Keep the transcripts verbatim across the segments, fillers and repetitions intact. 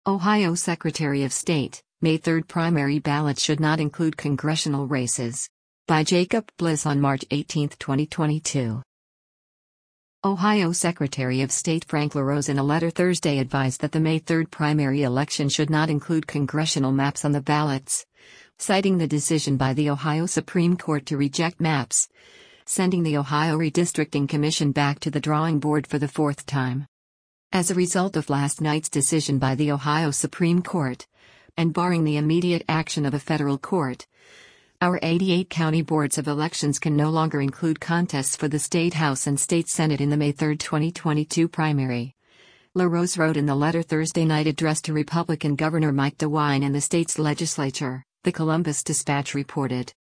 Ohio Secretary of State, May third primary ballots should not include congressional races. By Jacob Bliss on March eighteenth, twenty twenty-two. Ohio Secretary of State Frank LaRose in a letter Thursday advised that the May third primary election should not include congressional maps on the ballots, citing the decision by the Ohio Supreme Court to reject maps, sending the Ohio Redistricting Commission back to the drawing board for the fourth time. As a result of last night's decision by the Ohio Supreme Court, and barring the immediate action of a federal court, our eighty-eight county boards of elections can no longer include contests for the State House and State Senate in the May third, twenty twenty-two primary. LaRose wrote in the letter Thursday night addressed to Republican Governor Mike DeWine and the state's legislature, the Columbus Dispatch reported.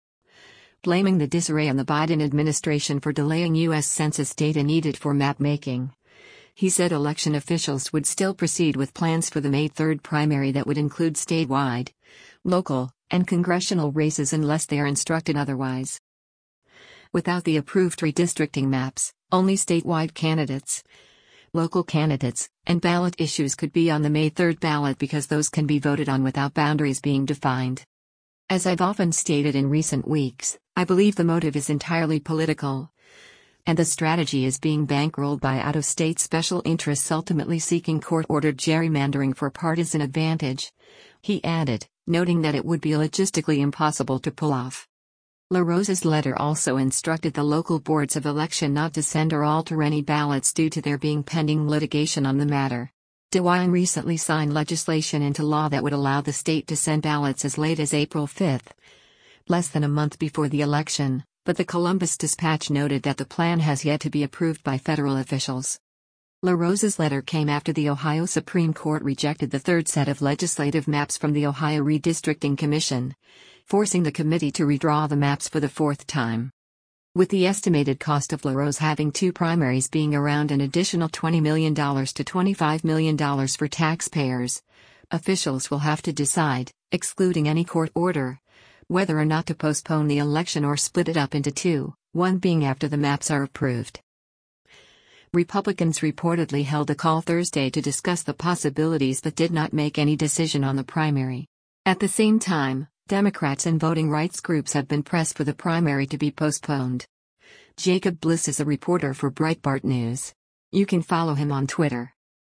Blaming the disarray on the Biden administration for delaying U S Census data needed for map-making, he said election officials would still proceed with plans for the May third primary that would include statewide, local, and congressional races unless they are instructed otherwise. Without the approved redistricting maps, only statewide candidates, local candidates, and ballot issues could be on the May third ballot because those can be voted on without boundaries being defined. As I've often stated in recent weeks, I believe the motive is entirely political, and the strategy is being bankrolled by out-of-state special interests ultimately seeking court-ordered gerrymandering for partisan advantage, he added, noting that it would be logistically impossible to pull off. LaRose's letter also instructed the local boards of election not to send or alter any ballots due to there being pending litigation on the matter. DeWine recently signed legislation into law that would allow the state to send ballots as late as April fifth, less than a month before the election, but the Columbus Dispatch noted that the plan has yet to be approved by federal officials. LaRose's letter came after the Ohio Supreme Court rejected the third set of legislative maps from the Ohio Redistricting Commission, forcing the committee to redraw the maps for the fourth time. With the estimated cost of LaRose having two primaries being around an additional twenty million dollars to twenty-five million dollars for taxpayers, officials will have to decide, excluding any court order, whether or not to postpone the election or split it up into two, one being after the maps are approved. Republicans reportedly held a call Thursday to discuss the possibilities but did not make any decision on the primary. At the same time, Democrats and voting rights groups have been pressed for the primary to be postponed. Jacob Bliss is a reporter for Breitbart News. You can follow him on Twitter.